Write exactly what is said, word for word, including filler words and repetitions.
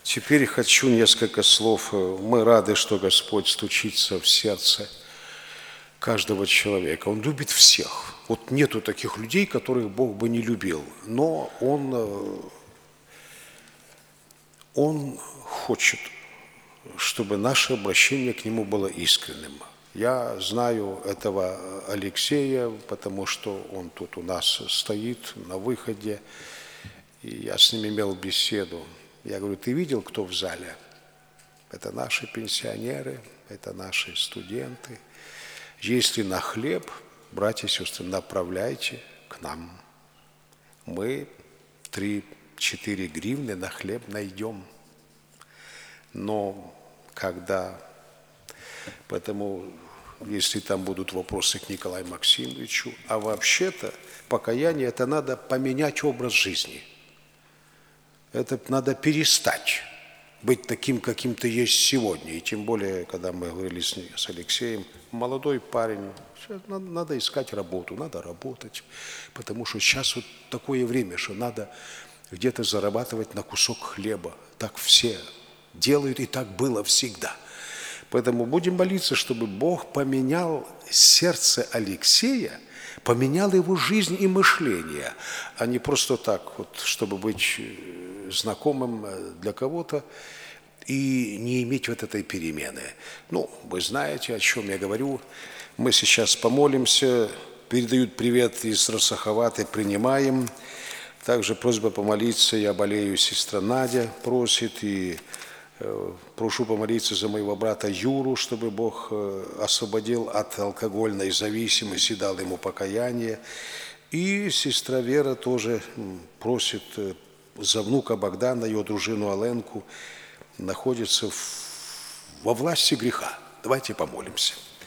Теперь хочу несколько слов. Мы рады, что Господь стучится в сердце каждого человека. Он любит всех. Вот нету таких людей, которых Бог бы не любил. Но Он, он хочет, чтобы наше обращение к Нему было искренним. Я знаю этого Алексея, потому что он тут у нас стоит на выходе, и я с ним имел беседу. Я говорю: ты видел, кто в зале? Это наши пенсионеры, это наши студенты. Если на хлеб, братья и сестры, направляйте к нам. Мы три-четыре гривны на хлеб найдем. Но когда... Поэтому, если там будут вопросы к Николаю Максимовичу, а вообще-то покаяние – это надо поменять образ жизни. Это надо перестать быть таким, каким ты есть сегодня. И тем более, когда мы говорили с, с Алексеем, молодой парень, надо, надо искать работу, надо работать. Потому что сейчас вот такое время, что надо где-то зарабатывать на кусок хлеба. Так все делают, и так было всегда. Поэтому будем молиться, чтобы Бог поменял сердце Алексея, поменял его жизнь и мышление, а не просто так, вот, чтобы быть знакомым для кого-то и не иметь вот этой перемены. Ну, вы знаете, о чем я говорю. Мы сейчас помолимся, передают привет из Росахаваты, принимаем. Также просьба помолиться, я болею, сестра Надя просит, и прошу помолиться за моего брата Юру, чтобы Бог освободил от алкогольной зависимости, дал ему покаяние. И сестра Вера тоже просит за внука Богдана, ее дружину Аленку, находится в, во власти греха. Давайте помолимся.